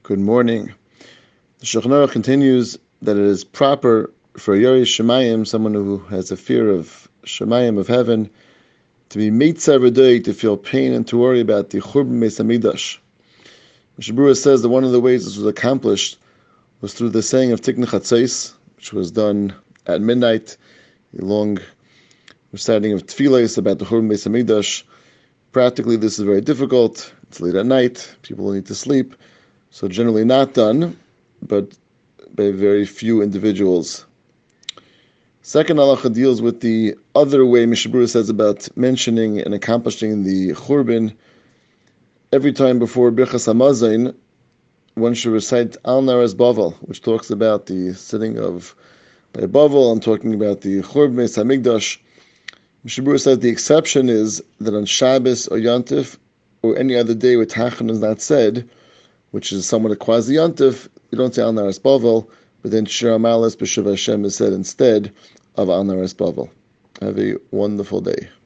Good morning. The Shulchan Aruch continues that it is proper for Yorei Shemayim, someone who has a fear of Shemayim, of heaven, to be Meitzah V'doi, to feel pain and to worry about the Churban Beis Hamikdash. Mishnah Berurah says that one of the ways this was accomplished was through the saying of Tiknei Chatzos, which was done at midnight, a long reciting of tefillos about the Churban Beis Hamikdash. Practically, this is very difficult. It's late at night. People need to sleep. So generally not done, but by very few individuals. Second halacha deals with the other way Mishnah Berurah says about mentioning and accomplishing the Churban. Every time before Birchas Hamazon, one should recite Al Naras Bavel, which talks about the sitting of by Bavel. I'm talking about the Churban Beis Hamikdash. Mishnah Berurah says the exception is that on Shabbos or Yontif or any other day where Tachanun is not said, which is somewhat a quasi-yontif, you don't say Al Naras Bavel, but then Shir Amalas B'Shuv Hashem is said instead of Al Naras Bavel. Have a wonderful day.